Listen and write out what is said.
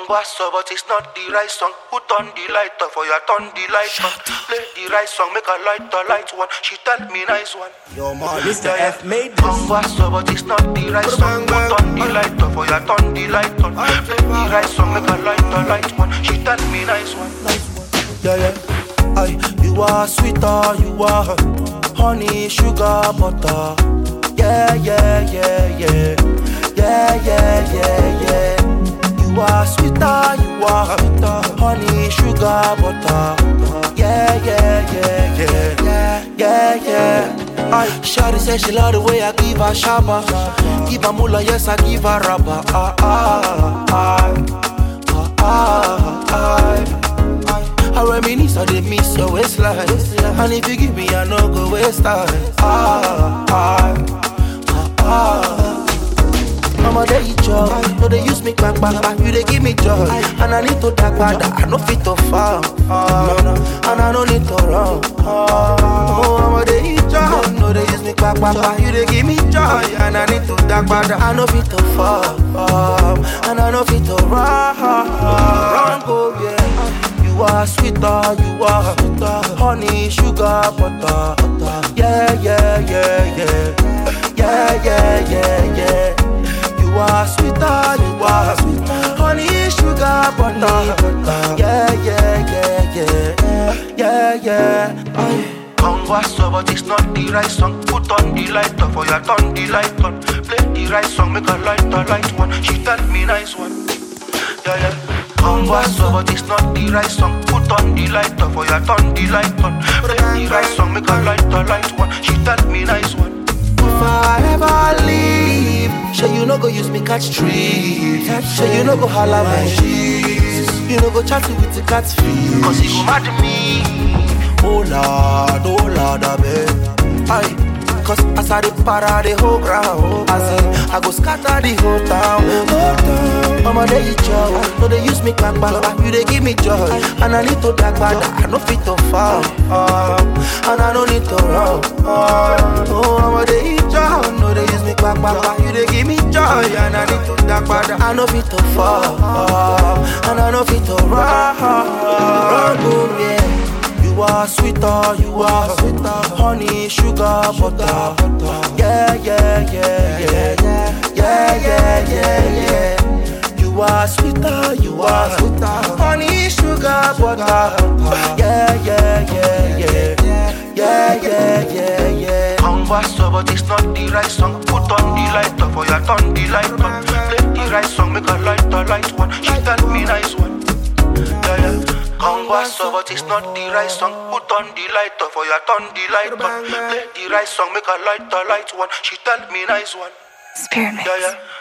Converso, but it's not the right song. Put on the light off, or you turn the light on. Play the right song, make a light one. She tell me nice one. Yo, man, Mr. F made this. Converso, but it's not the right song. Put on the light off, or you turn the light on. Play the right song, make a light one. She tell me nice one. Yeah, yeah. Aye, you are sweeter, you are honey, sugar, butter. Yeah, yeah, yeah, yeah. Yeah, yeah, yeah, yeah. You are sweeter, you are honey, sugar, butter. Yeah, yeah, yeah, yeah. Yeah, yeah, yeah. Aye, Shawty said she love the way I give her shabba. Give her moolah, yes, I give her rubber. I reminisce, I did miss your waistline. And if you give me, I no go waste time. Mama, they eat joy. No, they use me back. You they give me joy. And I need to talk about that. I no fit to fall. And I don't need to run. Oh, mama, they eat joy. No, they use me back. You they give me joy. And I need to talk about that. I no fit to fall. And I no fit to run. Go, yeah. You are sweeter, you are honey, sugar, butter. Yeah, yeah, yeah, yeah. Yeah, yeah, yeah, yeah. You are sweeter, you are honey, sugar, butter. Yeah, yeah, yeah, yeah. Yeah, yeah. Converso, but it's not the right song. Put on the light off, or you turn the light on. Play the right song, make a light one. She tell me nice one. Yeah, yeah. Converso, but it's not the right song. Put on the light off, or you turn the light on. Play the right song, make a light one. She tell me nice one. If I ever leave, sure you no go use me catch trees. Sure you no go holla my cheese. You no go chatty with the cat's feet. Cause you go mad at me. Oh Lord, I beg. Aye. Cause as I para the whole ground, I go scatter the whole town. Mama, they eat joy. No, they use me back. You they give me joy. And I need to dark back. I no fit to fall. And I don't need to run. Oh, mama, they eat joy. No, they use me back. You they give me joy. And I need to dark back. I no fit to fall. And I no fit to run. Boom, yeah. You are sweeter, you are honey, sugar, butter. Yeah, yeah, yeah, yeah. Yeah, yeah, yeah, yeah. You are sweeter, you are honey, sugar, butter. Yeah, yeah, yeah, yeah. Yeah, yeah, yeah, yeah. Converso, but it's not the right song. Put on the light off, or you turn the light on. Play the right song, make a light one. She tell me nice one. Yeah, yeah. Converso, but it's not the right song. Put on the light off, or you turn the light on. Play the right song, make a light one. She tell me nice one. Spirit Mix. Yeah, yeah.